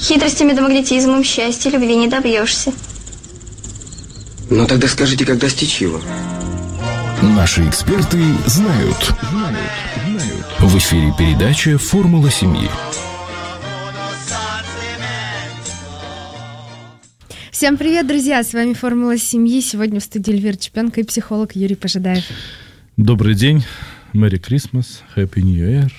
Хитростями да магнетизмом счастья, любви не добьешься. Ну тогда скажите, как достичь его? Наши эксперты знают. В эфире передача «Формула семьи». Всем привет, друзья! С вами «Формула семьи». Сегодня в студии Эльвира Чепенко и психолог Юрий Пожидаев. Добрый день. Merry Christmas. Happy New Year.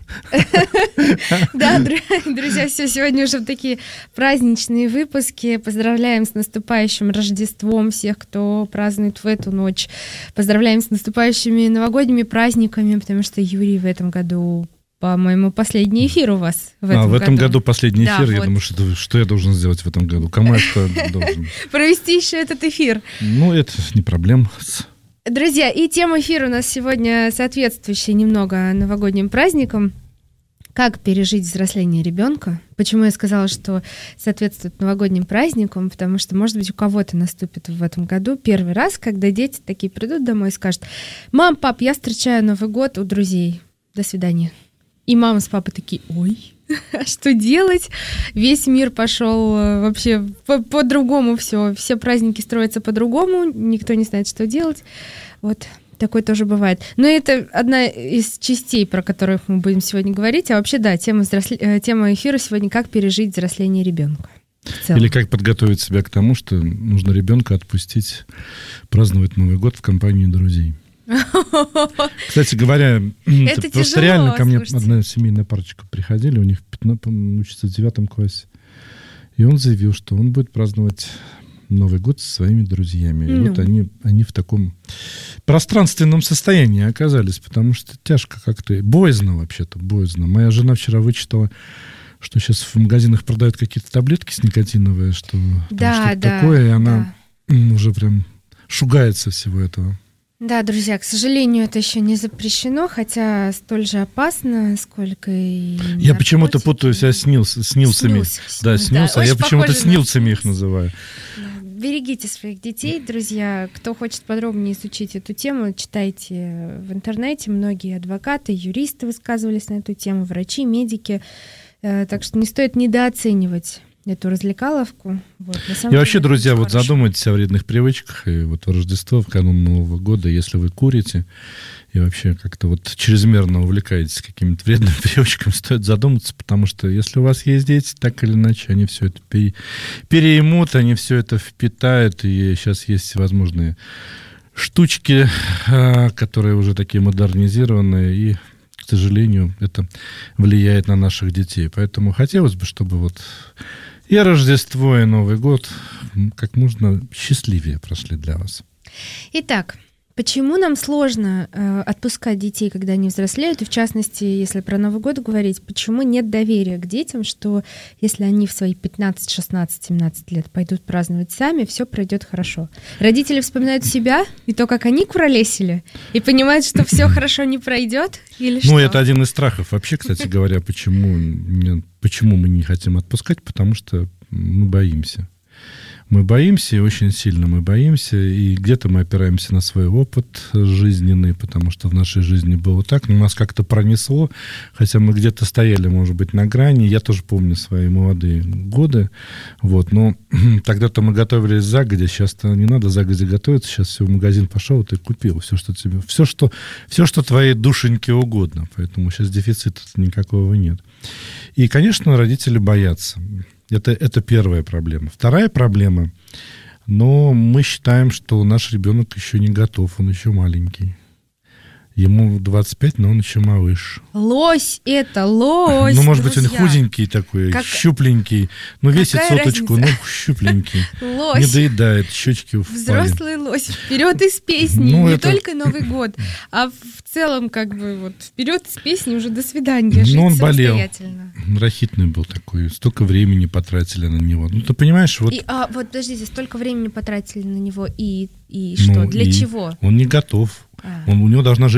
Да, друзья, все, сегодня уже такие праздничные выпуски. Поздравляем с наступающим Рождеством всех, кто празднует в эту ночь. Поздравляем с наступающими новогодними праздниками, потому что, Юрий, в этом году, по-моему, последний эфир у вас. В этом году последний эфир. Да, я думаю, что я должен сделать в этом году? Кому я что должен? Провести еще этот эфир. Ну, это не проблема. Друзья, и тема эфира у нас сегодня соответствующая немного новогодним праздникам. Как пережить взросление ребенка? Почему я сказала, что соответствует новогодним праздникам? Потому что, может быть, у кого-то наступит в этом году первый раз, когда дети такие придут домой и скажут: «Мам, пап, я встречаю Новый год у друзей. До свидания». И мама с папой такие: «Ой, что делать? Весь мир пошел вообще по-другому, все праздники строятся по-другому, никто не знает, что делать». Вот такое тоже бывает. Но это одна из частей, про которых мы будем сегодня говорить. А вообще, да, тема эфира сегодня: как пережить взросление ребенка. Или как подготовить себя к тому, что нужно ребенка отпустить праздновать Новый год в компании друзей. Кстати говоря, это просто реально ко мне одна семейная парочка приходили, у них учится в 9 классе, и он заявил, что он будет праздновать Новый год со своими друзьями. И вот они в таком пространственном состоянии оказались, потому что тяжко как-то, боязно вообще-то, боязно. Моя жена вчера вычитала, что сейчас в магазинах продают какие-то таблетки с никотиновые, что что-то такое, и она уже прям шугается всего этого. Да, друзья, к сожалению, это еще не запрещено, хотя столь же опасно, сколько и наркотики. Я почему-то путаю себя с снилсами. Да, снилсы, а я почему-то снилсами их называю. Берегите своих детей, друзья. Кто хочет подробнее изучить эту тему, читайте в интернете. Многие адвокаты, юристы высказывались на эту тему, врачи, медики. Так что не стоит недооценивать эту развлекаловку. Вот, и вообще, друзья, вот задумайтесь о вредных привычках. И вот в Рождество, в канун Нового года, если вы курите и вообще как-то вот чрезмерно увлекаетесь какими-то вредными привычками, стоит задуматься, потому что если у вас есть дети, так или иначе, они все это переймут, они все это впитают, и сейчас есть всевозможные штучки, которые уже такие модернизированные, и, к сожалению, это влияет на наших детей. Поэтому хотелось бы, чтобы вот и Рождество, и Новый год как можно счастливее прошли для вас. Итак, почему нам сложно отпускать детей, когда они взрослеют? И в частности, если про Новый год говорить, почему нет доверия к детям, что если они в свои 15, 16, 17 лет пойдут праздновать сами, все пройдет хорошо? Родители вспоминают себя и то, как они куролесили, и понимают, что все хорошо не пройдет? Или что? Ну, это один из страхов. Вообще, кстати говоря, почему мы не хотим отпускать? Потому что мы боимся. Мы боимся, и очень сильно мы боимся, и где-то мы опираемся на свой опыт жизненный, потому что в нашей жизни было так, но нас как-то пронесло, хотя мы где-то стояли, может быть, на грани. Я тоже помню свои молодые годы, вот, но тогда-то мы готовились загодя, сейчас-то не надо загодя готовиться, сейчас все в магазин пошел, ты купил все, что тебе, все, что твоей душеньке угодно, поэтому сейчас дефицита никакого нет. И, конечно, родители боятся. Это первая проблема. Вторая проблема, но мы считаем, что наш ребенок еще не готов, он еще маленький. Ему 25, но он еще малыш. Лось это, лось. Ну, может быть, он худенький такой, щупленький. Ну, весит соточку, но щупленький. Лось. Не доедает, щечки впали. Взрослый лось. Вперед из песни. Ну, не только Новый год, а в целом, как бы, вот, вперед из песни, уже до свидания. Жить он болел. Самостоятельно. Рахитный был такой. Столько времени потратили на него. Ну, ты понимаешь, вот... Вот, подождите, столько времени потратили на него, и что? Для чего? Он не готов. У него должна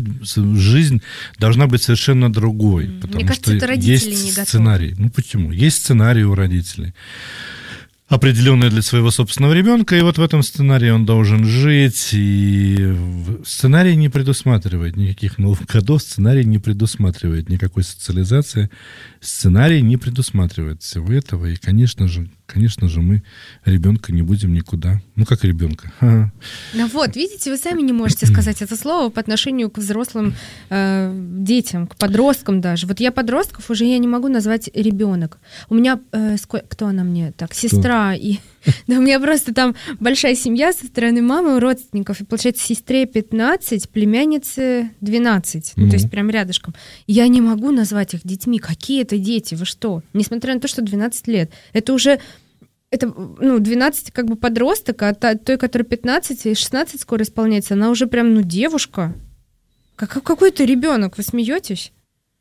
жизнь должна быть совершенно другой. Потому Мне кажется, что это родители есть не готовы. Сценарий. Ну почему? Есть сценарий у родителей. определенное для своего собственного ребенка, и вот в этом сценарии он должен жить, и сценарий не предусматривает никаких новых годов, сценарий не предусматривает никакой социализации, сценарий не предусматривает всего этого, и, конечно же, мы ребенка не будем никуда. Ну, как ребенка? Ну вот, видите, вы сами не можете сказать это слово по отношению к взрослым детям, к подросткам даже. Вот я подростков уже я не могу назвать ребенок. У меня, кто она мне так, сестра, и да, у меня просто там большая семья со стороны мамы, у родственников, и получается сестре 15, племяннице 12, ну, то есть прям рядышком. Я не могу назвать их детьми. Какие это дети? Вы что? Несмотря на то, что 12 лет. Это уже... Это, 12 как бы подросток, а той, которой 15 и 16 скоро исполняется, она уже прям, девушка. Какой-то ребенок, вы смеетесь?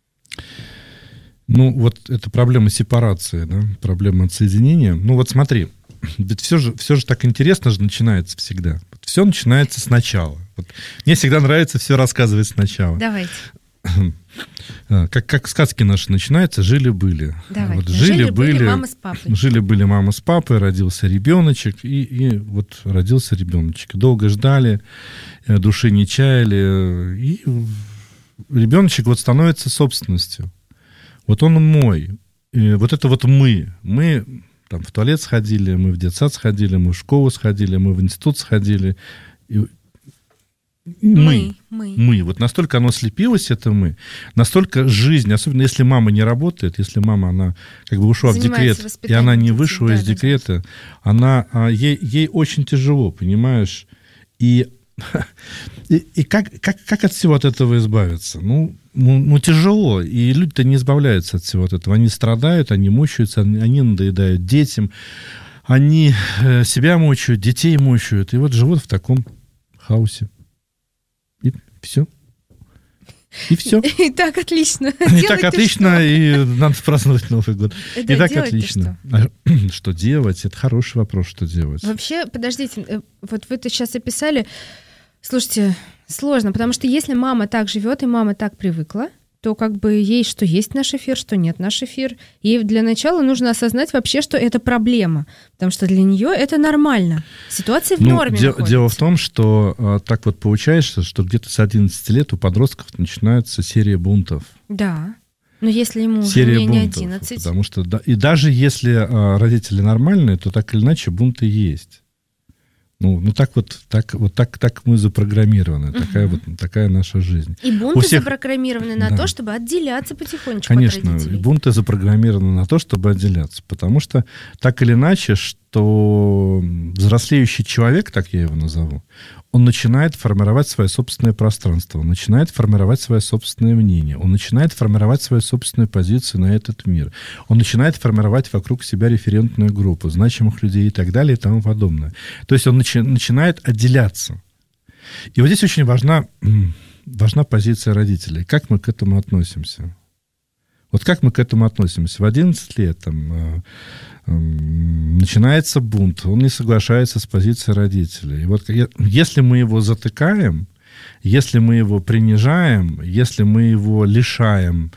Ну, вот это проблема сепарации, да, проблема отсоединения. Ну, вот смотри, ведь все же так интересно же начинается всегда. Все начинается сначала. Вот мне всегда нравится все рассказывать сначала. Давайте. Как сказки наши начинаются, жили-были. Вот, жили-были мама с папой. Жили-были мама с папой, родился ребеночек, и вот родился ребеночек. Долго ждали, души не чаяли, и ребеночек вот становится собственностью. Вот он мой. И вот это вот мы. Мы там в туалет сходили, мы в детсад сходили, мы в школу сходили, мы в институт сходили. Мы. Вот настолько оно слепилось, это мы. Настолько жизнь, особенно если мама не работает, если мама, она как бы ушла в декрет, и она не вышла из декрета, ей очень тяжело, понимаешь? И как от всего от этого избавиться? Ну, тяжело. И люди-то не избавляются от всего от этого. Они страдают, они мучаются, они надоедают детям, они себя мучают, детей мучают. И вот живут в таком хаосе. И все. И все. И так отлично. И так отлично, и надо праздновать Новый год. И так отлично. Что делать? Это хороший вопрос, что делать. Вообще, подождите, вот вы это сейчас описали. Слушайте, сложно, потому что если мама так живет, и мама так привыкла, то как бы ей что есть наш эфир, что нет наш эфир. Ей для начала нужно осознать вообще, что это проблема, потому что для нее это нормально. Ситуация в норме находится. Дело в том, что так вот получается, что где-то с 11 лет у подростков начинается серия бунтов. Да, но если ему уже не 11... Потому что, и даже если родители нормальные, то так или иначе бунты есть. Так мы запрограммированы. Такая наша жизнь. И бунты запрограммированы на то, чтобы отделяться потихонечку от родителей. Конечно, бунты запрограммированы на то, чтобы отделяться. Потому что так или иначе, что взрослеющий человек, так я его назову, он начинает формировать свое собственное пространство, он начинает формировать свое собственное мнение, он начинает формировать свою собственную позицию на этот мир, он начинает формировать вокруг себя референтную группу, значимых людей и так далее и тому подобное. То есть он начинает отделяться. И вот здесь очень важна позиция родителей. Как мы к этому относимся? Вот как мы к этому относимся? В 11 лет начинается бунт, он не соглашается с позицией родителей. И вот если мы его затыкаем, если мы его принижаем, если мы его лишаем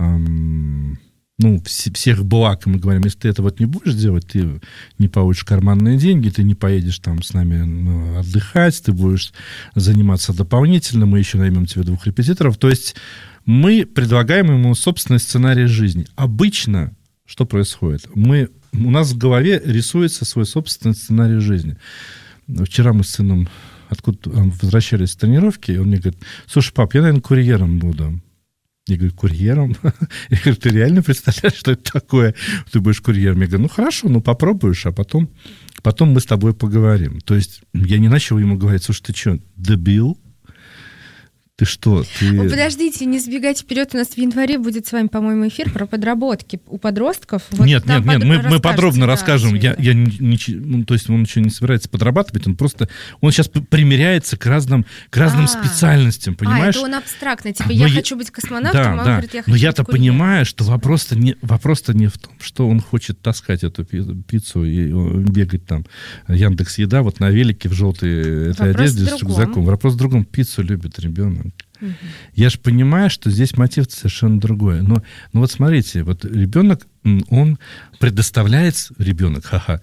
всех благ, и мы говорим, если ты это вот не будешь делать, ты не получишь карманные деньги, ты не поедешь там с нами отдыхать, ты будешь заниматься дополнительно, мы еще наймем тебе 2 репетиторов. То есть мы предлагаем ему собственный сценарий жизни. Обычно что происходит? У нас в голове рисуется свой собственный сценарий жизни. Вчера мы с сыном возвращались с тренировки, и он мне говорит: слушай, пап, я, наверное, курьером буду. Я говорю: курьером? Я говорю: ты реально представляешь, что это такое? Ты будешь курьером? Я говорю: хорошо, попробуешь, а потом мы с тобой поговорим. То есть я не начал ему говорить: слушай, ты что, дебил? Ты что? Подождите, не сбегайте вперед. У нас в январе будет с вами, по-моему, эфир про подработки у подростков. Нет, мы подробно расскажем. То есть он еще не собирается подрабатывать, он сейчас примеряется к разным специальностям, понимаешь? Это он абстрактно, я хочу быть космонавтом, а он говорит, я хочу быть курьером. Но я-то понимаю, что вопрос-то не в том, что он хочет таскать эту пиццу и бегать там Яндекс.Еда вот на велике в желтой этой одежде с рюкзаком. Вопрос в другом. Пиццу любит ребенок. Я же понимаю, что здесь мотив совершенно другой. Но вот смотрите, вот ребенок, он предоставляет,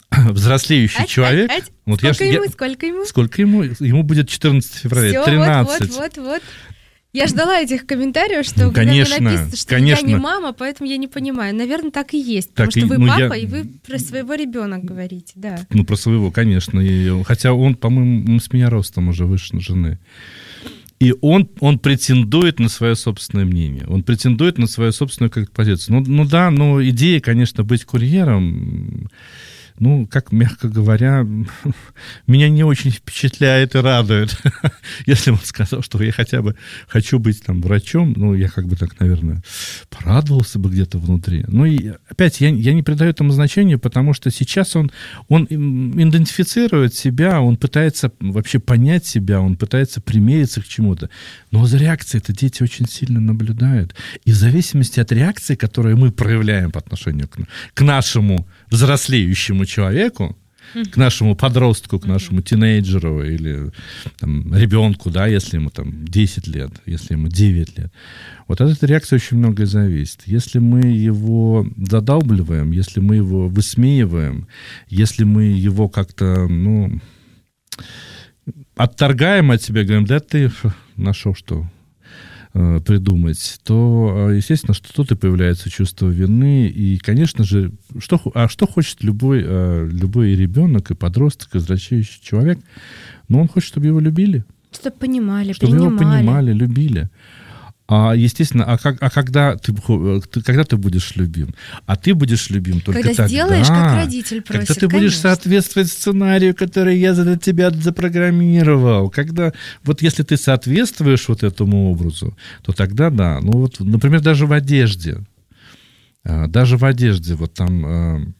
взрослеющий человек... Вот Сколько ему? Ему будет 14 февраля, Всё, 13. Вот. Я ждала этих комментариев, что Ну, конечно, написано, что конечно. я не мама, поэтому я не понимаю. Наверное, так и есть, потому Так что вы ну, папа, и вы про своего ребенка говорите, да. Ну, про своего, конечно. Хотя он, по-моему, с меня ростом уже выше жены. И он претендует на свое собственное мнение. Он претендует на свою собственную как-то позицию. Но идея, конечно, быть курьером... Ну, как, мягко говоря, меня не очень впечатляет и радует. Если он сказал, что я хотя бы хочу быть там врачом, ну, я как бы так, наверное, порадовался бы где-то внутри. Ну, и опять, я не придаю этому значения, потому что сейчас он идентифицирует себя, он пытается вообще понять себя, он пытается примериться к чему-то. Но за реакцией-то дети очень сильно наблюдают. И в зависимости от реакции, которую мы проявляем по отношению к нашему взрослеющему человеку, к нашему подростку, к нашему тинейджеру или там, ребенку, да, если ему там 10 лет, если ему 9 лет. Вот от этой реакции очень многое зависит. Если мы его задалбливаем, если мы его высмеиваем, если мы его как-то, ну, отторгаем от себя, говорим, да ты нашел что придумать, то, естественно, что тут и появляется чувство вины. И, конечно же, что хочет любой ребенок и подросток, и взрослеющий человек? Ну, он хочет, чтобы его любили. Чтобы понимали, чтобы принимали. Его понимали, любили. Естественно, когда ты будешь любим? А ты будешь любим только когда тогда, сделаешь, как родитель просит. Когда ты будешь соответствовать сценарию, который я за тебя запрограммировал. Когда, вот если ты соответствуешь вот этому образу, то тогда да. Ну вот, например, даже в одежде. Вот там...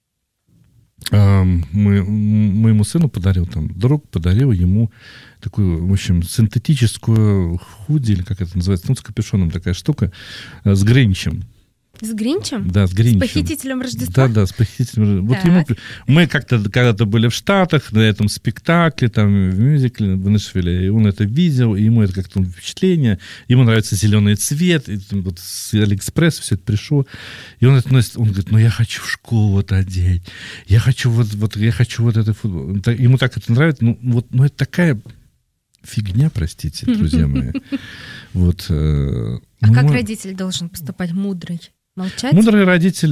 моему сыну друг подарил ему такую, в общем, синтетическую худи, или как это называется, ну, с капюшоном такая штука, с Гринчем. С Гринчем? Да, с Гринчем. С похитителем Рождества? Да, с похитителем Рождества. Вот мы как-то когда-то были в Штатах, на этом спектакле, там, в мюзикле в Нэшвилле, и он это видел, и ему это как-то впечатление, ему нравится зеленый цвет, и вот с Алиэкспресс все это пришло, и он это носит, он говорит, ну, я хочу в школу вот одеть, я хочу вот это футбол. Ему так это нравится, ну, это такая фигня, простите, друзья мои. Вот. Как родитель должен поступать? Мудрый? Молчать? Мудрый родитель,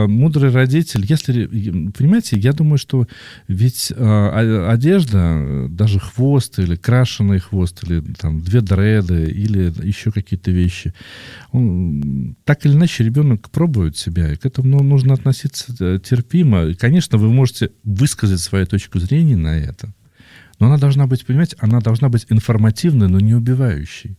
если, понимаете, я думаю, что ведь одежда, даже хвост или крашеный хвост, или там 2 дреды, или еще какие-то вещи, так или иначе ребенок пробует себя, и к этому нужно относиться терпимо. И, конечно, вы можете высказать свою точку зрения на это, но она должна быть, понимаете, она должна быть информативной, но не убивающей.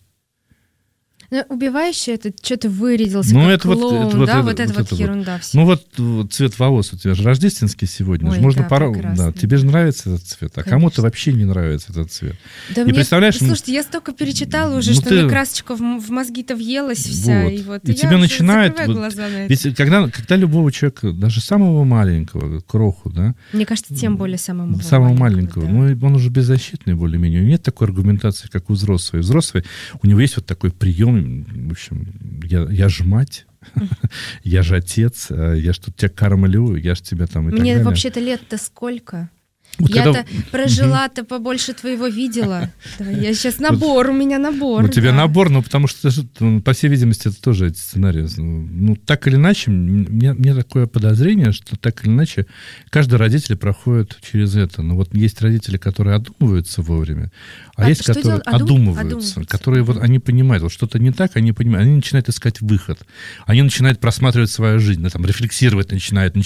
Убивающий, это что ты вырядился, как клоун, да? Вот эта ерунда вся. Ну вот цвет волос у тебя же рождественский сегодня. Ой, можно да, тебе же нравится этот цвет, а кому-то вообще не нравится этот цвет. Да и представляешь, слушайте, я столько перечитала уже, что мне красочка в мозги-то въелась вся. Вот. И тебе начинает... Ведь когда любого человека, даже самого маленького, кроху, да? Мне кажется, тем более самого маленького. Да. Ну, он уже беззащитный более-менее. Нет такой аргументации, как у взрослого. Взрослый, у него есть вот такой прием. В общем, я ж мать, я же отец, я ж тут тебя кормлю, я ж тебя там и так далее. Мне вообще-то лет-то сколько? Вот я-то прожила-то побольше твоего видела. Давай, я сейчас у меня набор. У тебя набор, потому что, по всей видимости, это тоже эти сценарии. Ну, так или иначе, мне такое подозрение, что так или иначе каждый родитель проходит через это. Но вот есть родители, которые одумываются вовремя, а есть, которые одумываются, которые вот они понимают, вот что-то не так, они понимают, они начинают искать выход, они начинают просматривать свою жизнь, там, рефлексировать начинают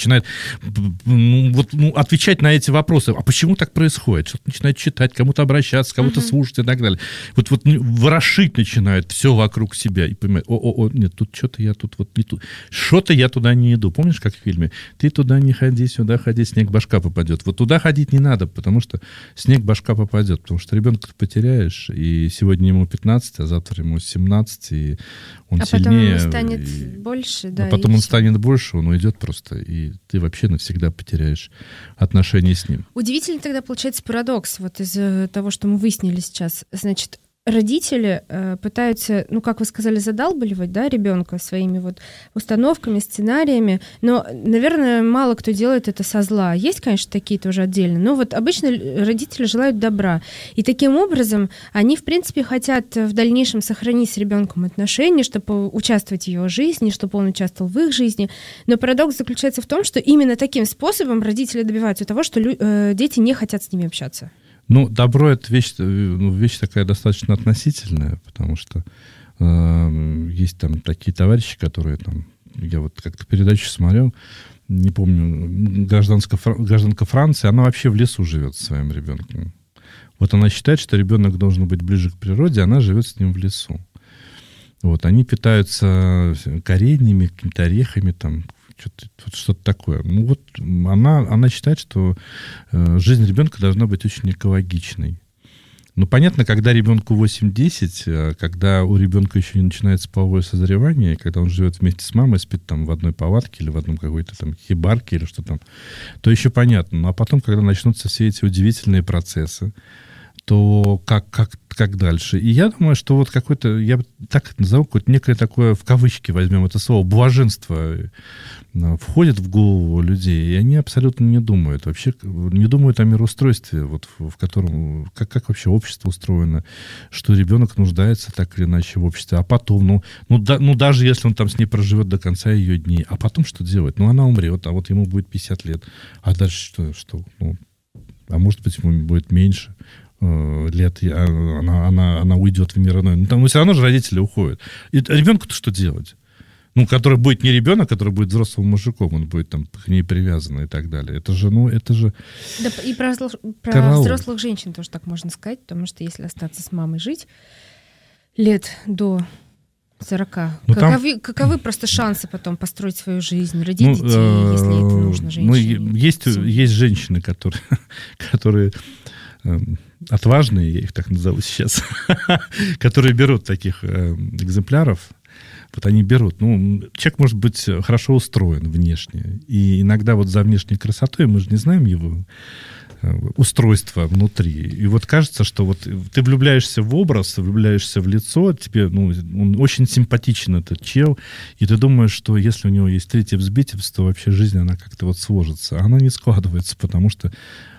отвечать на эти вопросы. А почему так происходит? Что-то начинают читать, кому-то обращаться, кому-то слушать и так далее. Вот ворошить начинают все вокруг себя и понимают, нет, тут что-то я тут вот не тут. Что-то я туда не иду. Помнишь, как в фильме? Ты туда не ходи, сюда ходи, снег башка попадет. Вот туда ходить не надо, потому что снег башка попадет. Потому что ребенка ты потеряешь, и сегодня ему 15, а завтра ему 17, и он сильнее. А потом ему станет больше, да. А потом он станет больше, он уйдет просто, и ты вообще навсегда потеряешь отношения с ним. Удивительный тогда получается парадокс, вот из того, что мы выяснили сейчас. Значит, родители пытаются, ну, как вы сказали, задалбливать, да, ребенка своими вот установками, сценариями, но, наверное, мало кто делает это со зла. Есть, конечно, такие тоже отдельно, но вот обычно родители желают добра. И таким образом они, в принципе, хотят в дальнейшем сохранить с ребенком отношения, чтобы участвовать в его жизни, чтобы он участвовал в их жизни. Но парадокс заключается в том, что именно таким способом родители добиваются того, что дети не хотят с ними общаться. Ну, добро — это вещь такая достаточно относительная, потому что есть там такие товарищи, которые там... Я вот как-то передачу смотрел, не помню, гражданка Франции, она вообще в лесу живет со своим ребенком. Вот она считает, что ребенок должен быть ближе к природе, она живет с ним в лесу. Вот, они питаются кореньями, какими-то орехами, там, что-то такое. Ну вот она считает, что жизнь ребенка должна быть очень экологичной. Ну, понятно, когда ребенку 8-10, когда у ребенка еще не начинается половое созревание, когда он живет вместе с мамой, спит там в одной палатке или в одном какой-то там хибарке или что там, то еще понятно. Ну, а потом, когда начнутся все эти удивительные процессы, то как дальше? И я думаю, что вот какое-то, я так это назову, какое-то некое такое, в кавычки возьмем это слово, блаженство входит в голову людей, и они абсолютно не думают. Вообще не думают о мироустройстве, вот, в котором, как вообще общество устроено, что ребенок нуждается так или иначе в обществе. А потом, даже если он там с ней проживет до конца ее дней, а потом что делать? Ну, она умрет, а вот ему будет 50 лет. А дальше что? Ну, а может быть, ему будет меньше лет, она уйдет в мир иной. Но все равно же родители уходят. И ребенку-то что делать? Ну, который будет не ребенок, который будет взрослым мужиком, он будет там к ней привязан и так далее. Это же... Да, и про взрослых женщин тоже так можно сказать, потому что если остаться с мамой жить лет до 40, каковы просто шансы потом построить свою жизнь, родить детей, если это нужно женщине? Есть женщины, которые отважные, я их так назову сейчас, которые берут таких экземпляров. Вот они берут. Ну, человек может быть хорошо устроен внешне. И иногда вот за внешней красотой мы же не знаем его устройство внутри. И вот кажется, что вот ты влюбляешься в образ, влюбляешься в лицо, тебе, он очень симпатичен, этот чел, и ты думаешь, что если у него есть третье взбитец, то вообще жизнь, она как-то вот сложится. А она не складывается, потому что,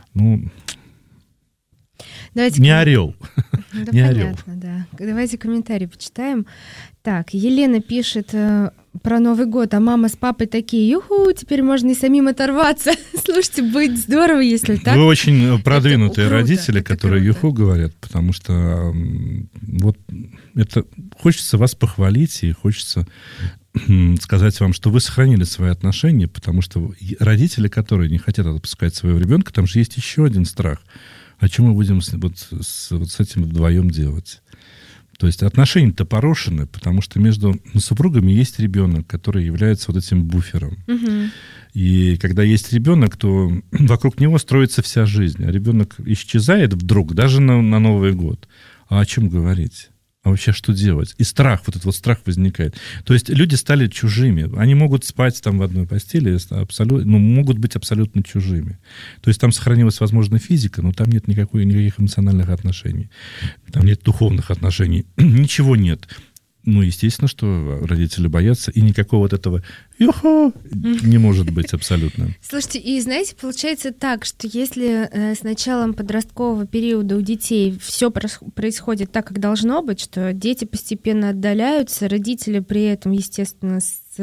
не орел. Да, не понятно, орел. Да. Давайте комментарий почитаем. Так, Елена пишет про Новый год, а мама с папой такие, юху, теперь можно и самим оторваться. Слушайте, будет здорово, если так. Вы очень продвинутые родители, которые круто. юху говорят, потому что вот это хочется вас похвалить и хочется сказать вам, что вы сохранили свои отношения, потому что родители, которые не хотят отпускать своего ребенка, там же есть еще один страх. А что мы будем с этим вдвоем делать? То есть отношения-то порушены, потому что между супругами есть ребенок, который является вот этим буфером. Угу. И когда есть ребенок, то вокруг него строится вся жизнь. А ребенок исчезает вдруг, даже на Новый год. А о чем говорить? А вообще что делать? И страх, вот этот вот страх возникает. То есть люди стали чужими. Они могут спать там в одной постели, могут быть абсолютно чужими. То есть там сохранилась, возможно, физика, но там нет никаких эмоциональных отношений. Там нет духовных отношений. Ничего нет. Ну, естественно, что родители боятся, и никакого вот этого «юху» не может быть абсолютно. Слушайте, и знаете, получается так, что если с началом подросткового периода у детей все происходит так, как должно быть, что дети постепенно отдаляются, родители при этом, естественно,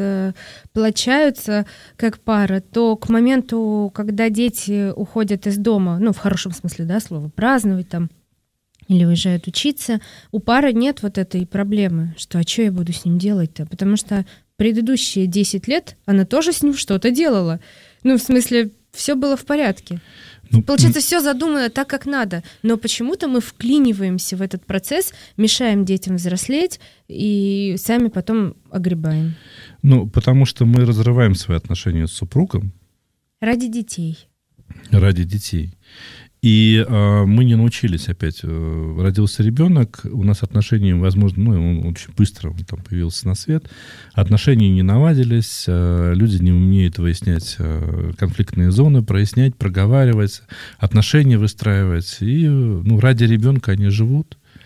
сплочаются как пара, то к моменту, когда дети уходят из дома, в хорошем смысле, да, слова, праздновать там, или уезжают учиться, у пары нет вот этой проблемы, что а что я буду с ним делать-то? Потому что предыдущие 10 лет она тоже с ним что-то делала. В смысле, все было в порядке. Получается, все задумано так, как надо. Но почему-то мы вклиниваемся в этот процесс, мешаем детям взрослеть и сами потом огребаем. Потому что мы разрываем свои отношения с супругом. Ради детей. Ради детей. И мы не научились опять. Родился ребенок, у нас отношения, возможно, он очень быстро там появился на свет, отношения не наладились, люди не умеют выяснять конфликтные зоны, прояснять, проговаривать, отношения выстраивать. И ради ребенка они живут.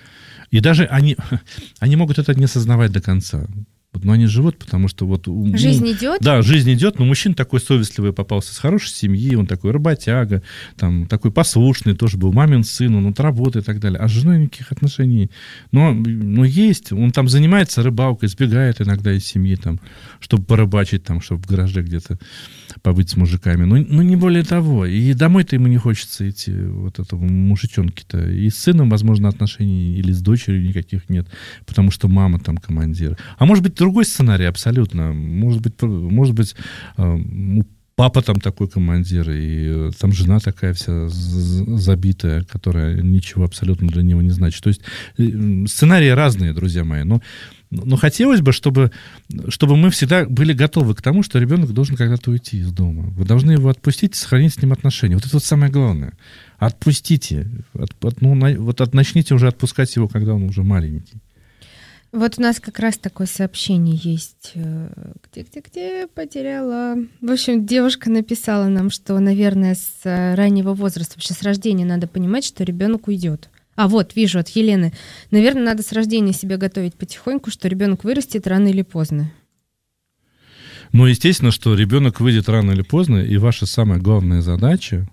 И даже они могут это не осознавать до конца. Но они живут, потому что вот... Жизнь идет? Да, жизнь идет, но мужчина такой совестливый попался, с хорошей семьи, он такой работяга, там, такой послушный, тоже был мамин сын, он от работы и так далее. А с женой никаких отношений. Но есть, он там занимается рыбалкой, сбегает иногда из семьи, там, чтобы порыбачить, там, чтобы в гараже где-то побыть с мужиками. Но не более того. И домой-то ему не хочется идти, вот этому мужичонке-то. И с сыном, возможно, отношений или с дочерью никаких нет, потому что мама там командир. А может быть, другой сценарий абсолютно. Может быть, папа там такой командир, и там жена такая вся забитая, которая ничего абсолютно для него не значит. То есть сценарии разные, друзья мои. Но хотелось бы, чтобы мы всегда были готовы к тому, что ребенок должен когда-то уйти из дома. Вы должны его отпустить и сохранить с ним отношения. Вот это вот самое главное. Отпустите. Начните уже отпускать его, когда он уже маленький. Вот у нас как раз такое сообщение есть. Где потеряла? В общем, девушка написала нам, что, наверное, с раннего возраста, вообще с рождения надо понимать, что ребенок уйдет. А вот, вижу, от Елены. Наверное, надо с рождения себя готовить потихоньку, что ребенок вырастет рано или поздно. Ну, естественно, что ребенок выйдет рано или поздно, и ваша самая главная задача,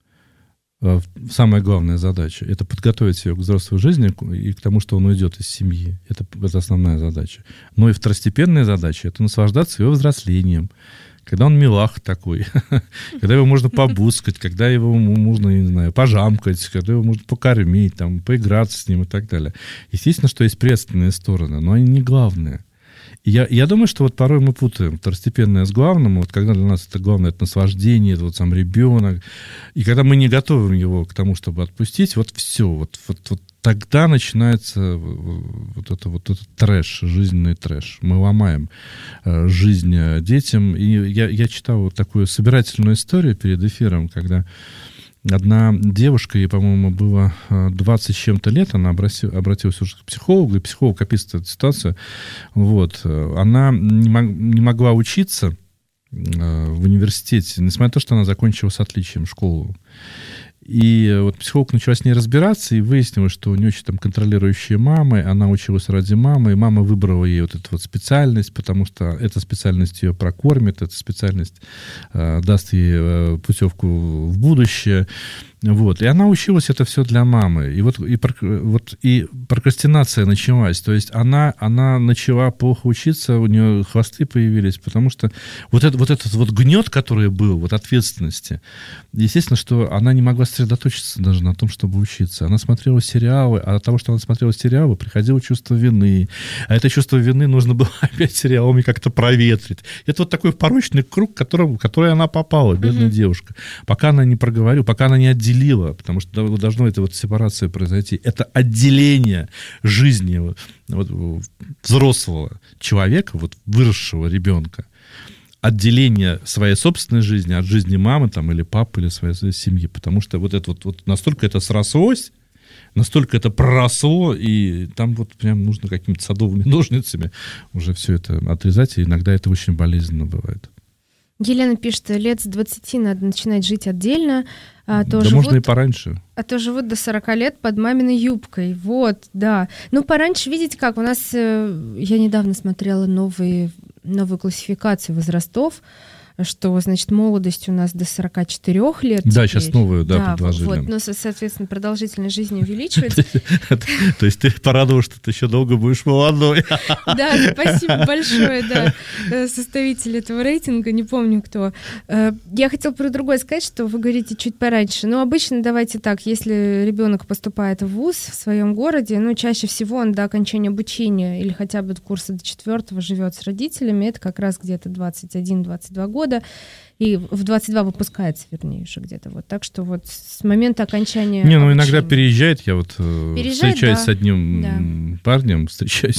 это подготовить ее к взрослой жизни и к тому, что он уйдет из семьи. Это основная задача. Но и второстепенная задача — это наслаждаться его взрослением. Когда он милах такой, когда его можно побускать, когда его можно, не знаю, пожамкать, когда его можно покормить, там, поиграться с ним и так далее. Естественно, что есть приветственные стороны, но они не главные. И я думаю, что вот порой мы путаем второстепенное с главным, вот когда для нас это главное, это наслаждение, это вот сам ребенок, и когда мы не готовим его к тому, чтобы отпустить, вот все, вот тогда начинается вот этот трэш, жизненный трэш. Мы ломаем жизнь детям. И я читал вот такую собирательную историю перед эфиром, когда одна девушка, ей, по-моему, было 20 с чем-то лет, она обратилась уже к психологу, и психолог описывает эту ситуацию. Вот. Она не могла учиться в университете, несмотря на то, что она закончила с отличием школу. И вот психолог начала с ней разбираться, и выяснилось, что у нее очень там контролирующая мама, она училась ради мамы, и мама выбрала ей вот эту вот специальность, потому что эта специальность ее прокормит, эта специальность даст ей путевку в будущее. Вот. И она училась это все для мамы. И прокрастинация началась. То есть она начала плохо учиться, у нее хвосты появились, потому что вот этот гнет, который был, вот ответственности, естественно, что она не могла сосредоточиться даже на том, чтобы учиться. Она смотрела сериалы, а от того, что она смотрела сериалы, приходило чувство вины. А это чувство вины нужно было опять сериалами как-то проветрить. Это вот такой порочный круг, в который она попала, бедная девушка. Пока она не проговорила, пока она не отделила, потому что должна эта вот сепарация произойти. Это отделение жизни взрослого человека, вот выросшего ребенка, отделение своей собственной жизни от жизни мамы там, или папы, или своей семьи. Потому что вот это вот настолько это срослось, настолько это проросло, и там вот прям нужно какими-то садовыми ножницами уже все это отрезать, и иногда это очень болезненно бывает. Елена пишет, лет с 20 надо начинать жить отдельно. Можно и пораньше. А то живут до 40 лет под маминой юбкой. Вот, да. Ну, пораньше, видите, как у нас... Я недавно смотрела новую классификацию возрастов, что, значит, молодость у нас до 44 лет. Да, теперь. Сейчас новую, предложили. Вот, ну, соответственно, продолжительность жизни увеличивается. То есть ты порадовалась, что ты еще долго будешь молодой. Да, спасибо большое, да, составитель этого рейтинга, не помню кто. Я хотела про другое сказать, что вы говорите чуть пораньше. Но обычно давайте так, если ребенок поступает в вуз в своем городе, ну, чаще всего он до окончания обучения или хотя бы до курса до 4 живет с родителями, это как раз где-то 21-22 года. И в 22 выпускается, вернее, уже где-то вот. Так что вот с момента окончания обучения. Иногда переезжает. Я вот встречаюсь с одним парнем,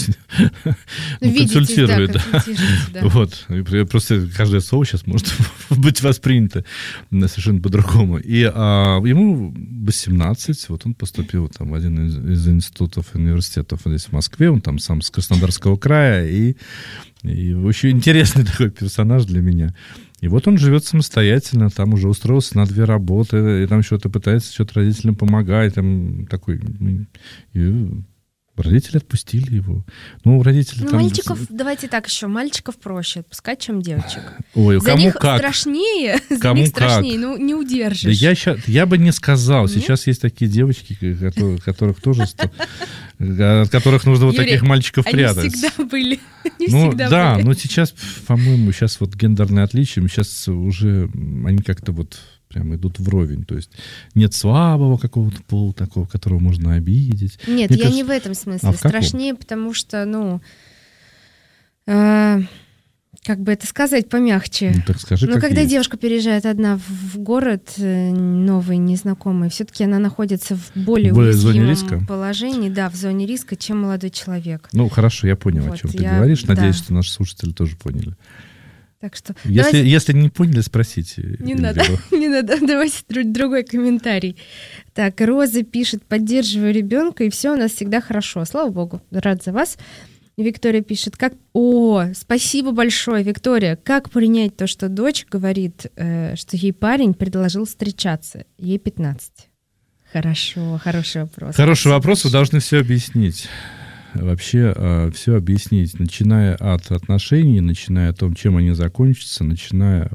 консультирую. Да. Вот. Просто каждое слово сейчас может быть воспринято совершенно по-другому. И ему 18, вот он поступил там, в один из институтов, университетов здесь в Москве, он там сам с Краснодарского края, и очень интересный такой персонаж для меня. И вот он живет самостоятельно, там уже устроился на 2 работы, и там что-то пытается, что-то родителям помогать, там такой... Родители отпустили его. Ну, родители Ну, там... мальчиков, давайте так еще, мальчиков проще отпускать, чем девочек. Ой, За кому них как? страшнее, Кому ну, не Да удержишь. я бы не сказал. Нет? Сейчас есть такие девочки, которых тоже... От которых нужно вот Юрий, таких мальчиков они прятать. всегда были. Они Ну, всегда да, были. но сейчас, по-моему, сейчас вот гендерные отличия, сейчас уже они как-то вот прям идут вровень. То есть нет слабого какого-то пола такого, которого можно обидеть. Нет, Мне я кажется- не в этом смысле. А в каком? Страшнее, потому что, ну, как бы это сказать помягче. Ну, так скажи, Ну, как когда есть. девушка переезжает одна в город новый, незнакомый, все-таки она находится в более В зоне уязвимом риска? положении, да, в зоне риска, чем молодой человек. Ну, хорошо, я понял, о Вот, чем ты я- говоришь. Надеюсь, да. что наши слушатели тоже поняли. Так что Если не поняли, спросите. Не надо, не надо. Давайте другой комментарий. Так, Роза пишет: поддерживаю ребенка, и все у нас всегда хорошо. Слава богу, рад за вас. Виктория пишет: спасибо большое, Виктория. Как принять то, что дочь говорит, что ей парень предложил встречаться? Ей 15. Хорошо, хороший вопрос. Хороший Спасибо вопрос, вы большое. должны все объяснить. Вообще все объяснить, начиная от отношений, начиная о том, чем они закончатся, начиная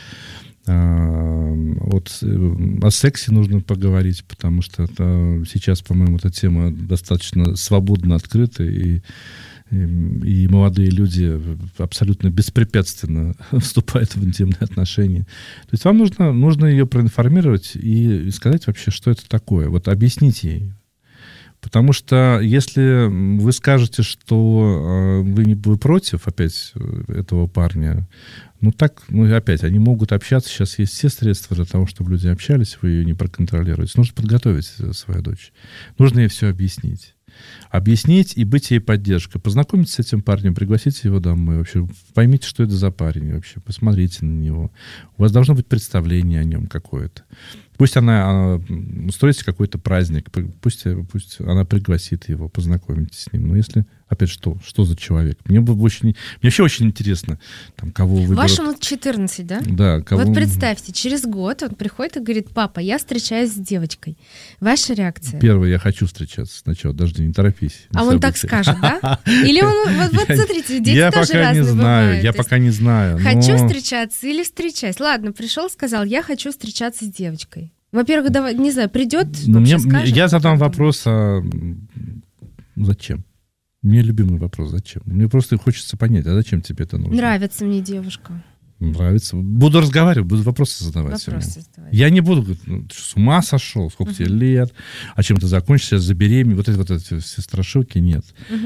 о сексе нужно поговорить, потому что сейчас, по-моему, эта тема достаточно свободно открыта, и молодые люди абсолютно беспрепятственно вступают в интимные отношения. То есть вам нужно ее проинформировать и сказать вообще, что это такое. Вот объяснить ей. Потому что если вы скажете, что вы против опять этого парня, опять, они могут общаться, сейчас есть все средства для того, чтобы люди общались, вы ее не проконтролируете. Нужно подготовить свою дочь. Нужно ей все объяснить. Объяснить и быть ей поддержкой. Познакомиться с этим парнем, пригласите его домой. Вообще, поймите, что это за парень вообще. Посмотрите на него. У вас должно быть представление о нем какое-то. Пусть она устроите какой-то праздник, пусть она пригласит его, познакомитесь с ним. Но если, опять, что за человек? Мне вообще очень интересно, там, кого выберут. Вашему 14, да? Да, кого... Вот представьте, через год он приходит и говорит: папа, я встречаюсь с девочкой. Ваша реакция? Первое, я хочу встречаться сначала, даже не торопись. А он так скажет, да? Или он, вот смотрите, дети Я тоже пока не разные знаю, бывают. я То есть пока не знаю. хочу но- встречаться или встречаюсь. Ладно, пришел, сказал: я хочу встречаться с девочкой. Во-первых, давай, не знаю, придет, вообще скажет. Я задам вопрос, зачем? Мне любимый вопрос, зачем? Мне просто хочется понять, а зачем тебе это нужно? Нравится мне девушка. Нравится. Буду разговаривать, буду вопросы задавать. Вопросы задавать. Я не буду говорить: ты с ума сошел, сколько тебе лет, а чем ты закончишь, сейчас забеременеешь, вот эти все страшилки, нет.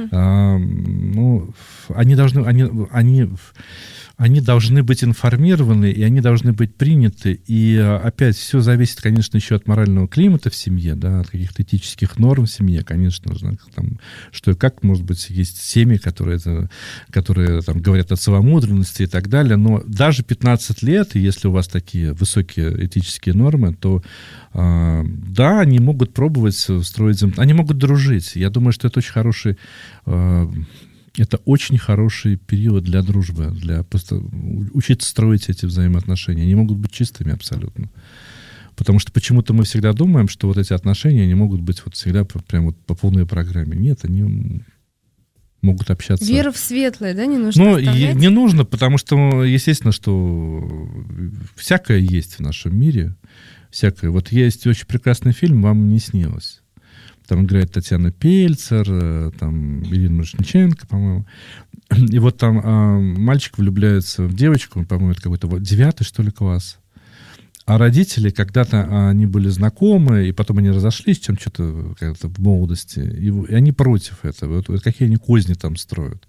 Они должны быть информированы, и они должны быть приняты. И опять, все зависит, конечно, еще от морального климата в семье, да, от каких-то этических норм в семье, конечно же. Там, что и как, может быть, есть семьи, которые там, говорят о целомудренности и так далее. Но даже 15 лет, и если у вас такие высокие этические нормы, то да, они могут пробовать строить... Они могут дружить. Я думаю, что это очень хороший... Это очень хороший период для дружбы, для просто учиться строить эти взаимоотношения. Они могут быть чистыми абсолютно. Потому что почему-то мы всегда думаем, что вот эти отношения, они могут быть вот всегда прям вот по полной программе. Нет, они могут общаться. Вера в светлое, да, не нужно Ну, оставлять? не нужно, потому что, естественно, что всякое есть в нашем мире. Всякое. Вот есть очень прекрасный фильм «Вам не снилось». Там играет Татьяна Пельцер, там Ирина Мирошниченко, по-моему. И вот там мальчик влюбляется в девочку, по-моему, это какой-то 9-й, что ли, класс. А родители когда-то они были знакомы, и потом они разошлись, чем что-то как-то в молодости, и они против этого. Вот какие они козни там строят.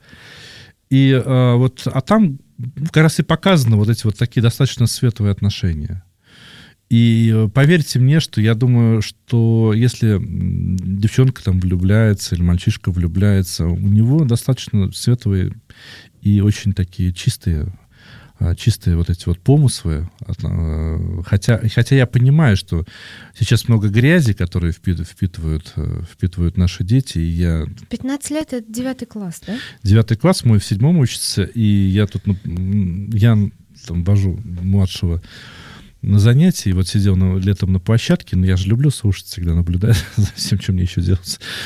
А там как раз и показаны вот эти вот такие достаточно светлые отношения. И поверьте мне, что я думаю, что если девчонка там влюбляется или мальчишка влюбляется, у него достаточно светлые и очень такие чистые вот эти вот помыслы. Хотя я понимаю, что сейчас много грязи, которые впитывают наши дети. И 15 лет — это 9 класс, да? 9 класс, мой в 7 учится, и я тут там вожу младшего на занятии, вот сидел летом на площадке, но я же люблю слушать, всегда наблюдать за всем, чем мне еще делать.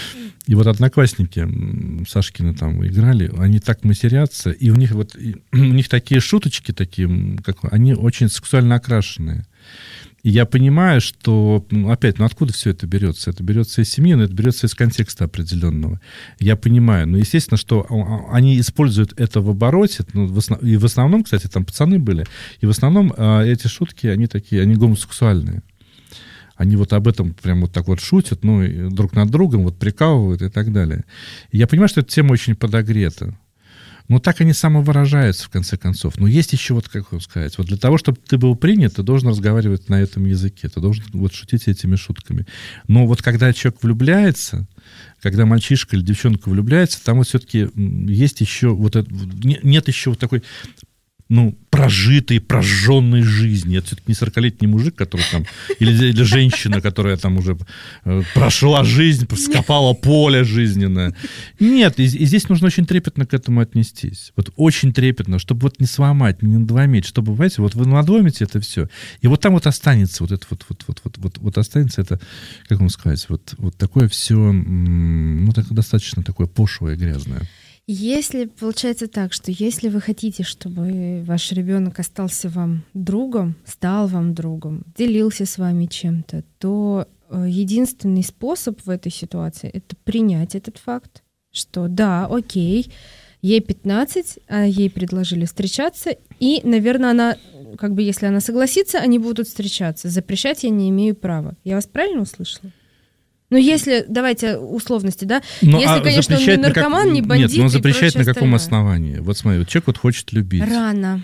И вот одноклассники Сашкины там играли, они так матерятся, и у них такие шуточки, они очень сексуально окрашенные. И я понимаю, что, откуда все это берется? Это берется из семьи, но это берется из контекста определенного. Я понимаю. Но, естественно, что они используют это в обороте. И в основном, кстати, там пацаны были. И в основном эти шутки, они гомосексуальные. Они вот об этом прям вот так вот шутят, и друг над другом вот прикалывают и так далее. И я понимаю, что эта тема очень подогрета. Но так они самовыражаются, в конце концов. Но есть еще, как вам сказать, для того, чтобы ты был принят, ты должен разговаривать на этом языке, ты должен шутить этими шутками. Но когда человек влюбляется, когда мальчишка или девчонка влюбляется, там все-таки есть еще нет еще такой прожитой, прожженной жизни. Это все-таки не 40-летний мужик, который там, или женщина, которая там уже прошла жизнь, скопала поле жизненное. Нет, и здесь нужно очень трепетно к этому отнестись. Очень трепетно, чтобы не сломать, не надломить, чтобы, понимаете, вы надломите это все, и там останется останется это, как вам сказать, такое все, достаточно такое пошлое и грязное. Если получается так, что если вы хотите, чтобы ваш ребенок остался вам другом, стал вам другом, делился с вами чем-то, то единственный способ в этой ситуации — это принять этот факт, что да, окей, ей 15, а ей предложили встречаться, и, наверное, она, если она согласится, они будут встречаться. Запрещать я не имею права. Я вас правильно услышала? Если, давайте условности, да? Если, конечно, он не наркоман, не бандит. Нет, но запрещает на каком остальное. основании? Смотри, человек хочет любить. Рано.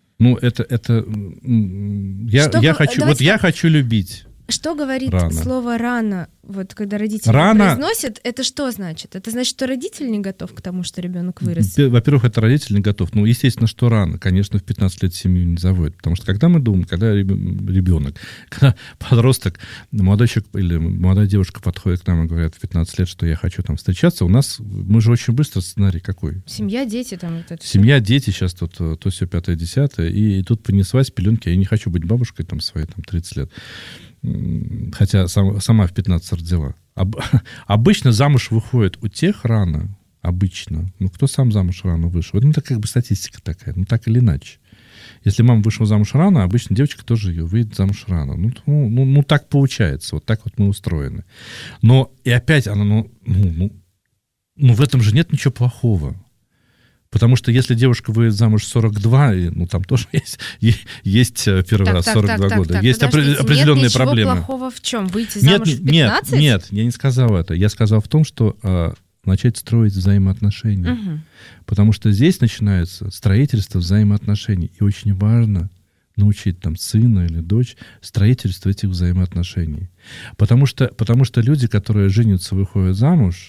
Я хочу любить. Что говорит рано. Слово «рано», когда родители произносят, это что значит? Это значит, что родитель не готов к тому, что ребенок вырос? Во-первых, это родитель не готов. Естественно, что рано. Конечно, в 15 лет семью не заводят. Потому что когда мы думаем, когда ребенок, когда подросток, молодой человек или молодая девушка подходит к нам и говорят в 15 лет, что я хочу там встречаться, мы же очень быстро сценарий какой? Семья, дети там. Семья, дети, сейчас то все 5-10, и тут понеслась пеленки. Я не хочу быть бабушкой своей 30 лет. Хотя сама в 15 родила. Обычно замуж выходит у тех рано. Обычно. Кто сам замуж рано вышел? Это статистика такая. Так или иначе. Если мама вышла замуж рано, обычно девочка тоже выйдет замуж рано. Так получается. Так мы устроены. Но и опять она, в этом же нет ничего плохого. Потому что если девушка выйдет замуж в 42, там тоже есть первый раз 42 года. Есть определенные проблемы. Нет ничего плохого в чем? Выйти замуж в 15? Нет, я не сказал это. Я сказал в том, что начать строить взаимоотношения. Угу. Потому что здесь начинается строительство взаимоотношений. И очень важно научить сына или дочь строительству этих взаимоотношений. Потому что люди, которые женятся, выходят замуж,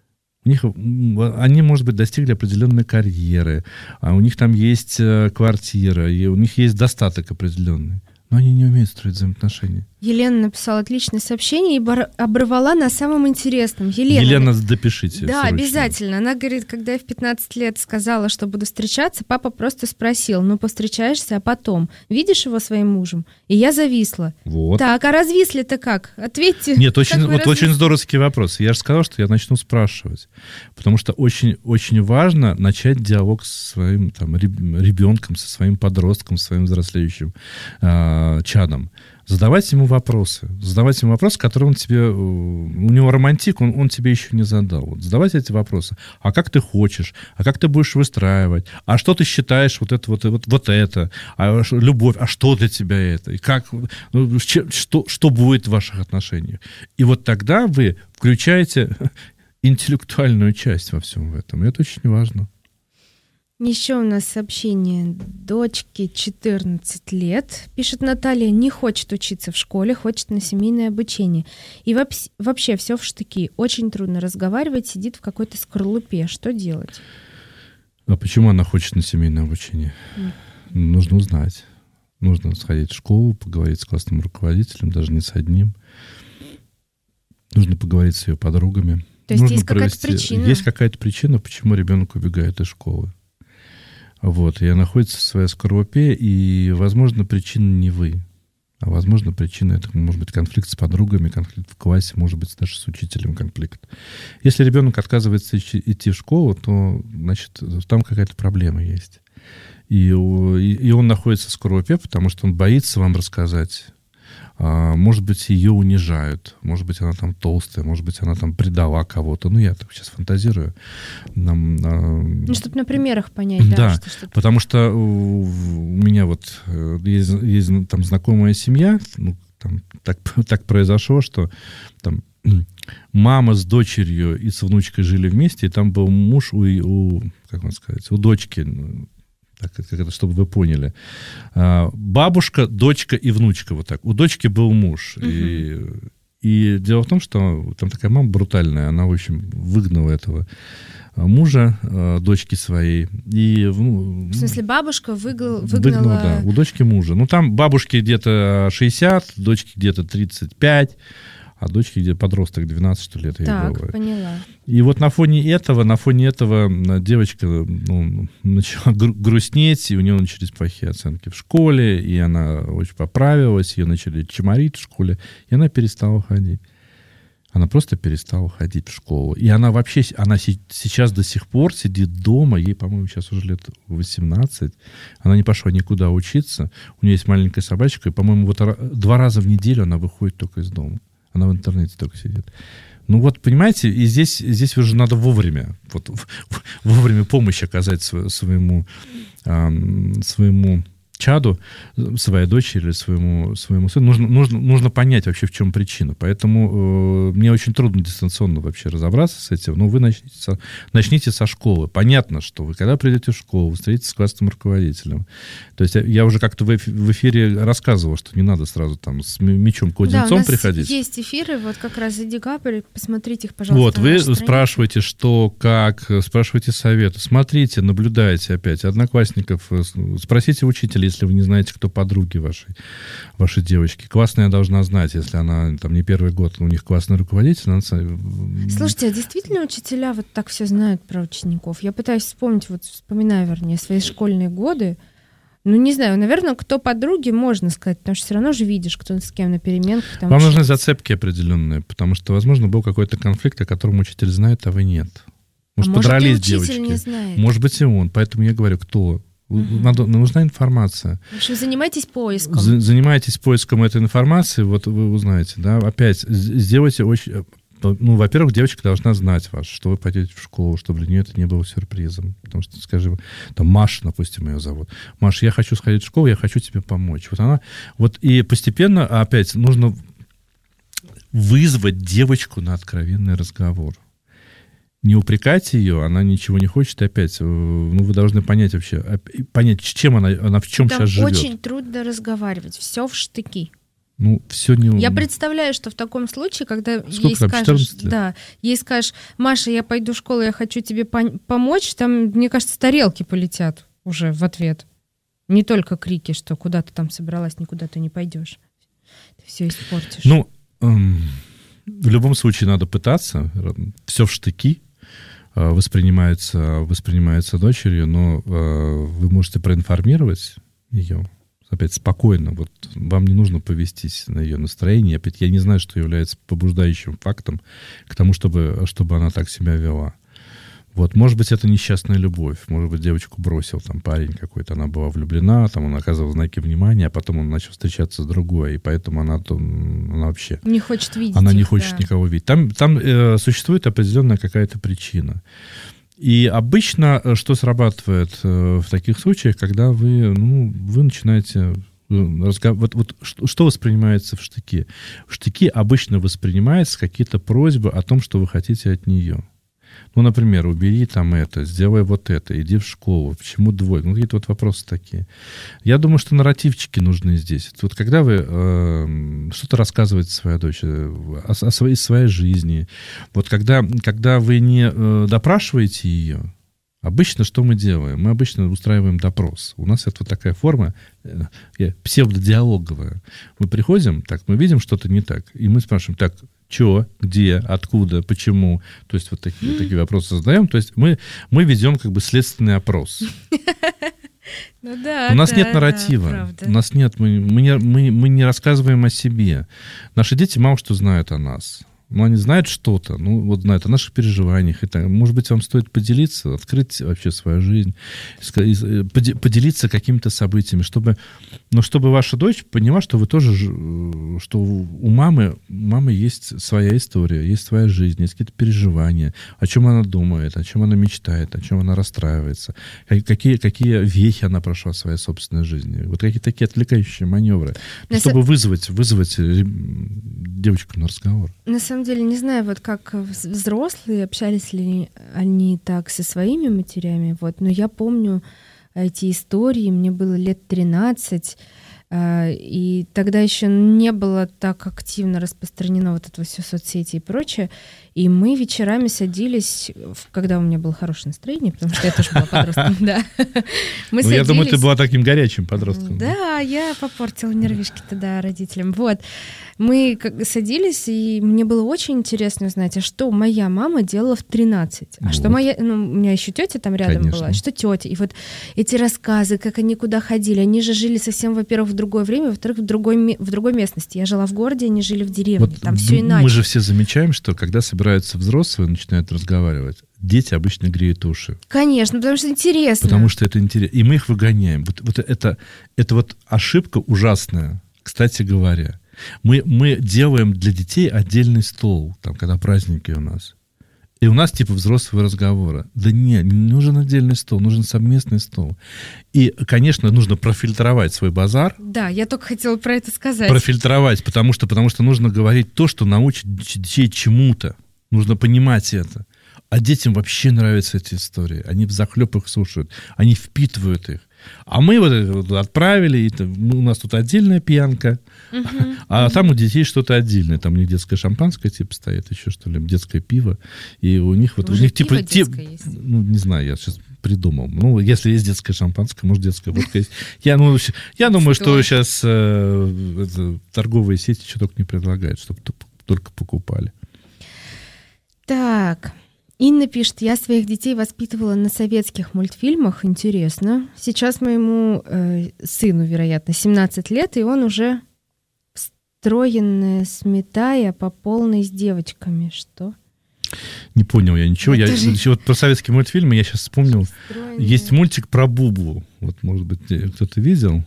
они, может быть, достигли определенной карьеры, а у них там есть квартира, и у них есть достаток определенный. Но они не умеют строить взаимоотношения. Елена написала отличное сообщение и оборвала на самом интересном. Елена, допишите. Да, обязательно. Она говорит, когда я в 15 лет сказала, что буду встречаться, папа просто спросил, повстречаешься, а потом? Видишь его своим мужем? И я зависла. Вот. Так, а развисли-то как? Ответьте. Нет, очень здоровский вопрос. Я же сказал, что я начну спрашивать. Потому что очень, очень важно начать диалог со своим ребенком, со своим подростком, со своим взрослеющим чадом. Задавать ему вопросы, которые у него романтик, он тебе еще не задал. Задавать эти вопросы. А как ты хочешь? А как ты будешь выстраивать? А что ты считаешь это? А любовь? А что для тебя это? И как? Что будет в ваших отношениях? И тогда вы включаете интеллектуальную часть во всем этом. И это очень важно. Еще у нас сообщение. Дочке 14 лет, пишет Наталья, не хочет учиться в школе, хочет на семейное обучение. И вообще все в штыки. Очень трудно разговаривать, сидит в какой-то скорлупе. Что делать? А почему она хочет на семейное обучение? Нужно узнать. Нужно сходить в школу, поговорить с классным руководителем, даже не с одним. Нужно поговорить с ее подругами. То есть есть какая-то причина? Есть какая-то причина, почему ребенок убегает из школы. И находится в своей скорлупе, и, возможно, причина не вы. А возможно, причина это может быть конфликт с подругами, конфликт в классе, может быть, даже с учителем конфликт. Если ребенок отказывается идти в школу, то, значит, там какая-то проблема есть. И он находится в скорлупе, потому что он боится вам рассказать. Может быть, ее унижают, может быть, она там толстая, может быть, она там предала кого-то. Ну, я так сейчас фантазирую. Ну, чтобы на примерах понять, да. Что Потому что у меня вот есть там знакомая семья, ну, там так произошло, что там мама с дочерью и с внучкой жили вместе, и там был муж как вам сказать, у дочки, так, чтобы вы поняли. Бабушка, дочка и внучка вот так. У дочки был муж. Uh-huh. И дело в том, что там такая мама брутальная, она, в общем, выгнала этого мужа, дочки своей. В смысле, бабушка выгнала... Да, у дочки мужа. Ну, там бабушке где-то 60, дочке где-то 35, а дочке где-то подросток 12, лет. Так, поняла. И вот на фоне этого девочка начала грустнеть, и у нее начались плохие оценки в школе, и она очень поправилась, ее начали чморить в школе, и она перестала ходить. Она просто перестала ходить в школу. И она сейчас до сих пор сидит дома, ей, по-моему, сейчас уже лет 18, она не пошла никуда учиться, у нее есть маленькая собачка, и, по-моему, вот 2 раза в неделю она выходит только из дома. Она в интернете только сидит. Ну вот, понимаете, и здесь уже надо вовремя помощь оказать своему чаду, своей дочери или своему сыну. Нужно понять вообще, в чем причина. Поэтому мне очень трудно дистанционно вообще разобраться с этим. Но вы начните со школы. Понятно, что вы, когда придете в школу, вы встретитесь с классным руководителем. То есть я уже как-то в эфире рассказывал, что не надо сразу там с мечом кузнецом приходить. Да, у нас есть эфиры, вот как раз за декабрь, посмотрите их, пожалуйста. Вот, вы спрашиваете, что, как, спрашиваете советы, смотрите, наблюдайте опять одноклассников, спросите учителя, если вы не знаете, кто подруги вашей девочки. Классная должна знать, если она там не первый год, у них классный руководитель. Слушайте, а действительно учителя вот так все знают про учеников? Я пытаюсь вспоминаю, свои школьные годы. Ну, не знаю, наверное, кто подруги, можно сказать, потому что все равно же видишь, кто с кем на переменках. Вам нужны зацепки определенные, потому что, возможно, был какой-то конфликт, о котором учитель знает, а вы нет. Может, подрались девочки. Не знает. Может быть, и он. Поэтому я говорю, кто? Нужна информация. В общем, занимайтесь поиском. Занимайтесь поиском этой информации, вот вы узнаете, да. Опять, сделайте очень... Ну, во-первых, девочка должна знать вас, что вы пойдете в школу, чтобы для нее это не было сюрпризом. Потому что, скажем, там Маша, допустим, ее зовут. Маша, я хочу сходить в школу, я хочу тебе помочь. Вот она... Вот и постепенно, опять, нужно вызвать девочку на откровенный разговор. Не упрекайте ее, она ничего не хочет, и опять, вы должны понять вообще, с чем она в чем сейчас живет. Очень трудно разговаривать, все в штыки. Ну, все не... Я представляю, что в таком случае, когда ей скажешь, Маша, я пойду в школу, я хочу тебе помочь, там, мне кажется, тарелки полетят уже в ответ. Не только крики, что куда ты там собралась, никуда ты не пойдешь. Ты все испортишь. Ну, в любом случае надо пытаться, все в штыки. Воспринимается дочерью, но вы можете проинформировать ее, опять спокойно. Вот вам не нужно повестись на ее настроение. Опять я не знаю, что является побуждающим фактом к тому, чтобы она так себя вела. Вот, может быть, это несчастная любовь. Может быть, девочку бросил там парень какой-то, она была влюблена, там он оказывал знаки внимания, а потом он начал встречаться с другой, и поэтому она вообще... Не хочет видеть Она не хочет никого видеть. Там существует определенная какая-то причина. И обычно что срабатывает в таких случаях, когда вы начинаете... Вот что воспринимается в штыки? В штыки обычно воспринимаются какие-то просьбы о том, что вы хотите от нее. Ну, например, убери там это, сделай вот это, иди в школу, почему двойка? Ну, какие-то вот вопросы такие. Я думаю, что нарративчики нужны здесь. Вот когда вы что-то рассказываете своей дочери о своей жизни, вот когда вы не допрашиваете ее, обычно что мы делаем? Мы обычно устраиваем допрос. У нас это вот такая форма псевдодиалоговая. Мы приходим, мы видим что-то не так, и мы спрашиваем, что, где, откуда, почему. То есть вот такие вопросы задаем. То есть мы ведем следственный опрос. Ну да, У нас да, нет да, нарратива, правда. у нас нет, мы не рассказываем о себе. Наши дети мало что знают о нас. Ну, они знают что-то, ну, вот знают о наших переживаниях. Это, может быть, вам стоит поделиться, открыть вообще свою жизнь, поделиться какими-то событиями, чтобы ваша дочь поняла, что вы тоже, что у мамы есть своя история, есть своя жизнь, есть какие-то переживания, о чем она думает, о чем она мечтает, о чем она расстраивается, какие вехи она прошла в своей собственной жизни. Вот какие-то такие отвлекающие маневры, чтобы вызвать девочку на разговор. На самом деле, не знаю, вот как взрослые, общались ли они так со своими матерями, вот, но я помню эти истории, мне было лет 13, и тогда еще не было так активно распространено вот это все соцсети и прочее, и мы вечерами садились, когда у меня было хорошее настроение, потому что я тоже была подростком, да. Ну, я думаю, ты была таким горячим подростком. Да, я попортила нервишки тогда родителям. Вот. Мы садились, и мне было очень интересно узнать, а что моя мама делала в 13? А что моя... Ну, у меня еще тетя там рядом была, что тетя. И вот эти рассказы, как они куда ходили. Они же жили совсем, во-первых, в другое время, во-вторых, в другой местности. Я жила в городе, они жили в деревне. Вот там все иначе. Мы же все замечаем, что когда собираются взрослые, начинают разговаривать, дети обычно греют уши. Конечно, потому что интересно. Потому что это интересно. И мы их выгоняем. Вот это вот ошибка ужасная, кстати говоря. Мы делаем для детей отдельный стол, там, когда праздники у нас. И у нас типа взрослые разговоры. Да нет, не нужен отдельный стол, нужен совместный стол. И, конечно, нужно профильтровать свой базар. Да, я только хотела про это сказать. Профильтровать, потому что нужно говорить то, что научит детей чему-то. Нужно понимать это. А детям вообще нравятся эти истории. Они взахлеб их слушают. Они впитывают их. А мы вот отправили, и у нас тут отдельная пьянка, а там у детей что-то отдельное. Там у них детское шампанское типа стоит, еще что ли, детское пиво. И у них вот... У них типа... Ну, не знаю, я сейчас придумал. Ну, если есть детское шампанское, может, детская водка есть. Я думаю, что сейчас торговые сети что только не предлагают, чтобы только покупали. Так... Инна пишет, я своих детей воспитывала на советских мультфильмах, интересно. Сейчас моему сыну, вероятно, 17 лет, и он уже стройная, сметая по полной с девочками. Что? Не понял я ничего. Вот про советские мультфильмы я сейчас вспомнил. Стройная. Есть мультик про Бубу. Вот, может быть, кто-то видел?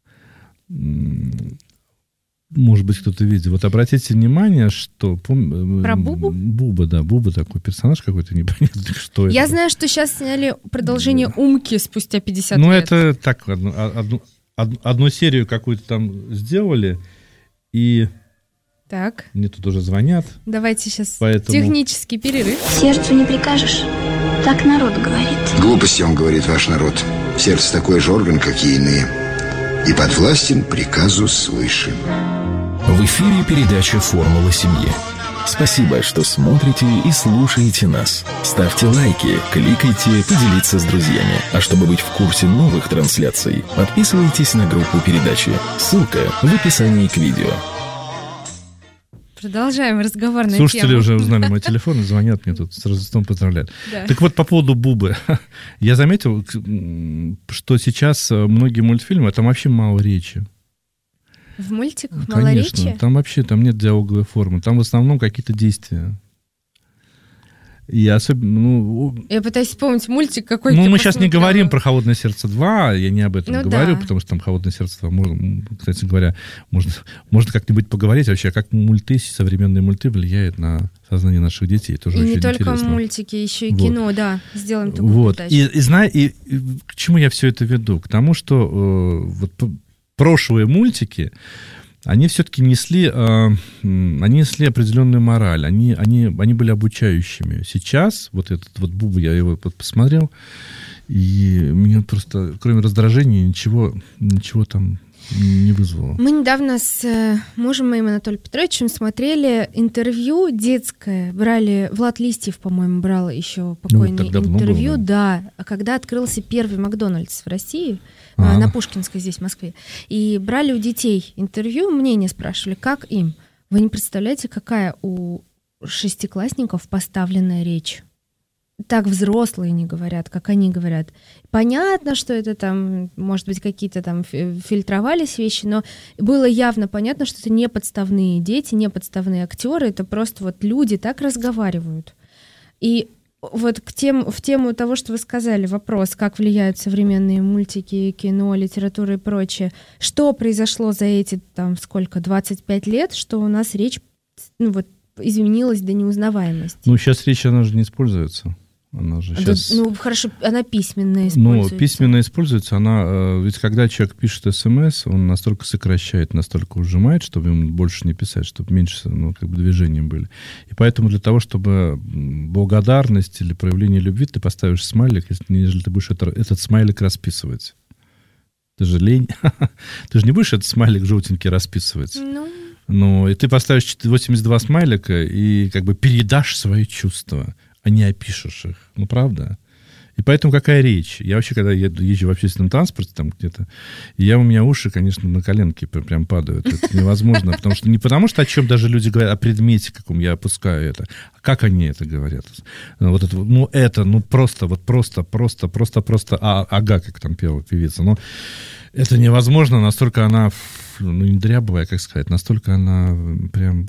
Может быть, кто-то видел. Вот обратите внимание, что... Про Бубу? Буба, да. Буба такой персонаж какой-то, непонятно, что это. Я знаю, что сейчас сняли продолжение «Умки» спустя 50 лет. Ну, это так, одну серию какую-то там сделали, и... Так. Мне тут уже звонят. Давайте сейчас технический перерыв. Сердцу не прикажешь. Так народ говорит. Глупости, он говорит, ваш народ. Сердце такой же орган, как и иные. И подвластен приказу свыше. В эфире передача «Формула семьи». Спасибо, что смотрите и слушаете нас. Ставьте лайки, кликайте, поделиться с друзьями. А чтобы быть в курсе новых трансляций, подписывайтесь на группу передачи. Ссылка в описании к видео. Продолжаем разговор на тему. Слушатели уже узнали мой телефон и звонят мне тут, с Рождеством поздравляют. Да. Так вот, по поводу Бубы. Я заметил, что сейчас многие мультфильмы, там вообще мало речи. В мультиках мало речи? Конечно, там нет диалоговой формы. Там в основном какие-то действия. И особенно, я пытаюсь вспомнить мультик какой-то. Мы сейчас не говорим про «Холодное сердце 2», я не об этом говорю, да. Потому что там «Холодное сердце 2», кстати говоря, можно как-нибудь поговорить вообще, как современные мульты влияют на сознание наших детей. Тоже и очень не только интересно. Мультики, еще и кино, да. Сделаем такую вот. передачу. И к чему я все это веду? К тому, что прошлые мультики, они все-таки несли определенную мораль, они были обучающими. Сейчас, вот этот вот Буба, я его посмотрел, и меня просто, кроме раздражения, ничего там не вызвало. Мы недавно с мужем моим Анатолием Петровичем смотрели интервью детское. Брали, Влад Листьев, по-моему, брал еще покойный интервью. Было. Да, когда открылся первый Макдональдс в России, на Пушкинской здесь, в Москве. И брали у детей интервью, мнение спрашивали, как им. Вы не представляете, какая у шестиклассников поставленная речь? так взрослые не говорят, как они говорят. Понятно, что это там, может быть, какие-то там фильтровались вещи, но было явно понятно, что это не подставные дети, не подставные актеры, это просто вот люди так разговаривают. И вот в тему того, что вы сказали, вопрос, как влияют современные мультики, кино, литература и прочее. Что произошло за эти, 25 лет, что у нас речь, изменилась до неузнаваемости? Сейчас речь, она же не используется. Она же сейчас... хорошо, она письменная используется. Письменно используется, ведь когда человек пишет СМС, он настолько сокращает, настолько ужимает, чтобы ему больше не писать, чтобы меньше, движения были. И поэтому для того, чтобы благодарность или проявление любви, ты поставишь смайлик, если ты будешь этот смайлик расписывать. Ты же лень. Ты же не будешь этот смайлик желтенький расписывать. И ты поставишь 82 смайлика и передашь свои чувства, а не опишешь их. Правда? И поэтому какая речь? Я вообще, когда езжу в общественном транспорте там где-то, у меня уши, конечно, на коленки прям падают. Это невозможно, потому что не потому, что о чем даже люди говорят, о предмете каком я опускаю это. А как они это говорят? Просто, ага, как там пела певица. Это невозможно, настолько она, не дрябовая, как сказать, настолько она прям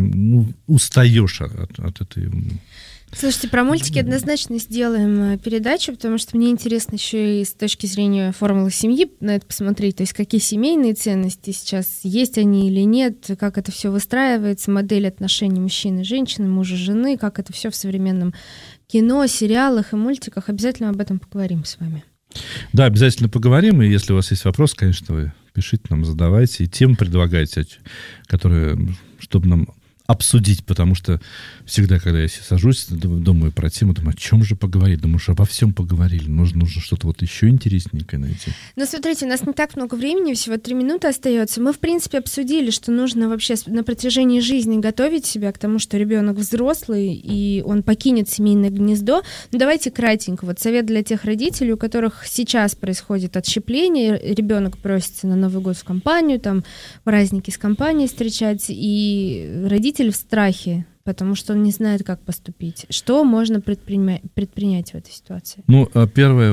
устаешь от этой... Слушайте, про мультики однозначно сделаем передачу, потому что мне интересно еще и с точки зрения формулы семьи на это посмотреть, то есть какие семейные ценности сейчас, есть они или нет, как это все выстраивается, модель отношений мужчины и женщины, мужа и жены, как это все в современном кино, сериалах и мультиках. Обязательно об этом поговорим с вами. Да, обязательно поговорим, и если у вас есть вопрос, конечно, вы пишите нам, задавайте, и темы предлагайте, которые, чтобы нам обсудить, потому что всегда, когда я сажусь, думаю про тему, думаю, о чем же поговорить? Думаю, что обо всем поговорили. Нужно что-то еще интересненькое найти. Смотрите, у нас не так много времени, всего 3 минуты остается. Мы, в принципе, обсудили, что нужно вообще на протяжении жизни готовить себя к тому, что ребенок взрослый, и он покинет семейное гнездо. Давайте кратенько. Совет для тех родителей, у которых сейчас происходит отщепление, ребенок просится на Новый год в компанию, праздники с компанией встречать, и родители в страхе, потому что он не знает, как поступить. Что можно предпринять в этой ситуации? Первое,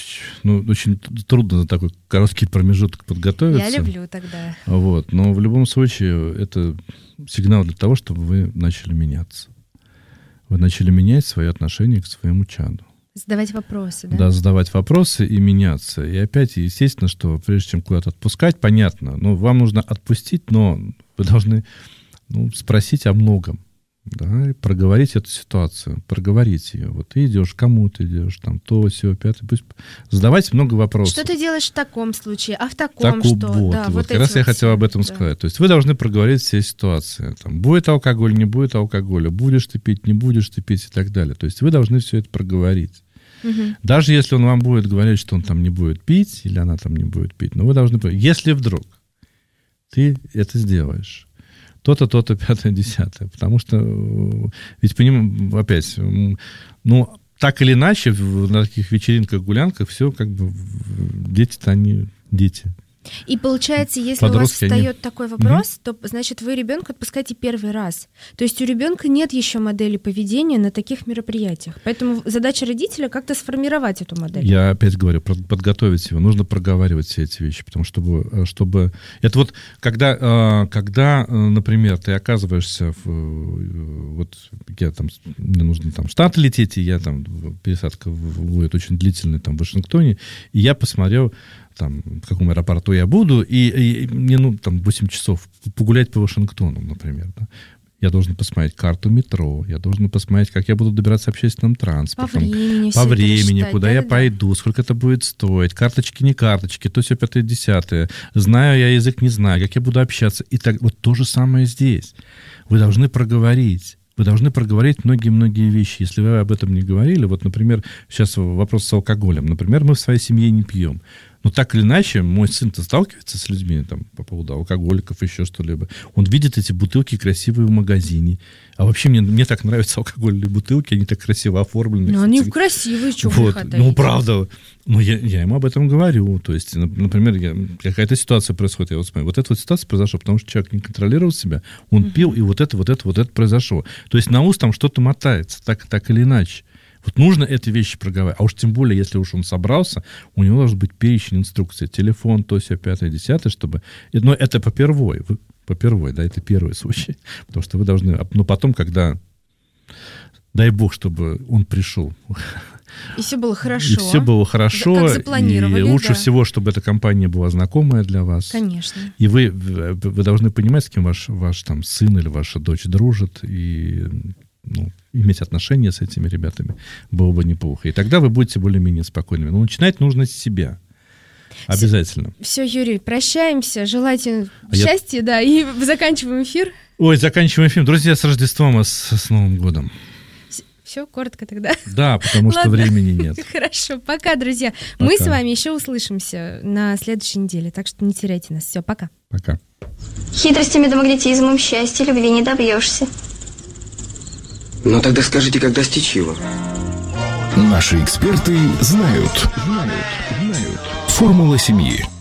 очень трудно за такой короткий промежуток подготовиться. Я люблю тогда. Но в любом случае это сигнал для того, чтобы вы начали меняться. Вы начали менять свои отношения к своему чаду. Задавать вопросы, да? Да, задавать вопросы и меняться. И опять, естественно, что прежде чем куда-то отпускать, понятно, вам нужно отпустить, но вы должны спросить о многом, да, и проговорить эту ситуацию, проговорить ее. Ты идешь, кому ты идешь, то, сё, пятое. Пусть задавайте много вопросов. Что ты делаешь в таком случае, а в таком что? Как раз я хотел об этом сказать. То есть вы должны проговорить все ситуации. Будет алкоголь, не будет алкоголя, будешь ты пить, не будешь ты пить и так далее. То есть вы должны все это проговорить. Угу. Даже если он вам будет говорить, что он не будет пить, или она не будет пить, но вы должны... Если вдруг ты это сделаешь, то-то, пятое, десятое. Потому что, ведь понимаем, опять, так или иначе, на таких вечеринках, гулянках, все дети-то они дети. И получается, если подростки, у вас встает такой вопрос, то, значит, вы ребенка отпускаете первый раз. То есть у ребенка нет еще модели поведения на таких мероприятиях. Поэтому задача родителя как-то сформировать эту модель. Я опять говорю, подготовить его. Нужно проговаривать все эти вещи, потому что чтобы... Это когда, например, ты оказываешься мне нужно в Штаты лететь, и пересадка будет очень длительная в Вашингтоне, и я посмотрел в каком аэропорту я буду, и мне 8 часов погулять по Вашингтону, например. Да? Я должен посмотреть карту метро, я должен посмотреть, как я буду добираться общественным транспортом. По времени, куда я пойду, сколько это будет стоить, карточки, не карточки, то все пятое, десятое. Знаю я язык, не знаю, как я буду общаться. И так то же самое здесь. Вы должны проговорить. Вы должны проговорить многие-многие вещи. Если вы об этом не говорили, например, сейчас вопрос с алкоголем. Например, мы в своей семье не пьем. Но так или иначе, мой сын-то сталкивается с людьми по поводу алкоголиков, еще что-либо. Он видит эти бутылки красивые в магазине. А вообще мне так нравятся алкогольные бутылки, они так красиво оформлены. Ну, они красивые, что вы хотите. Правда. Но я ему об этом говорю. То есть, например, какая-то ситуация происходит, я смотрю, эта ситуация произошла, потому что человек не контролировал себя, он пил, и вот это произошло. То есть на ус что-то мотается, так или иначе. Вот нужно эти вещи проговаривать. А уж тем более, если уж он собрался, у него должен быть перечень инструкций. Телефон, то, сё, 5, 10, чтобы... Но это попервой, да, это первый случай. Потому что вы должны... Но потом, когда... Дай бог, чтобы он пришел. И все было хорошо. И все было хорошо. Как запланировали, и лучше да. всего, чтобы эта компания была знакомая для вас. Конечно. И вы должны понимать, с кем ваш там сын или ваша дочь дружит, и иметь отношения с этими ребятами было бы неплохо. И тогда вы будете более-менее спокойными. Но начинать нужно с себя. Обязательно. Все, Юрий, прощаемся. Желайте счастья, да, и заканчиваем эфир. Ой, заканчиваем эфир. Друзья, с Рождеством и с Новым годом. Все, коротко тогда. Да, потому что времени нет. Хорошо, пока, друзья. Пока. Мы с вами еще услышимся на следующей неделе, так что не теряйте нас. Все, пока. Пока. Хитростями да магнетизмом счастья любви не добьешься. Ну тогда скажите, как достичь его? Наши эксперты знают. Формула семьи.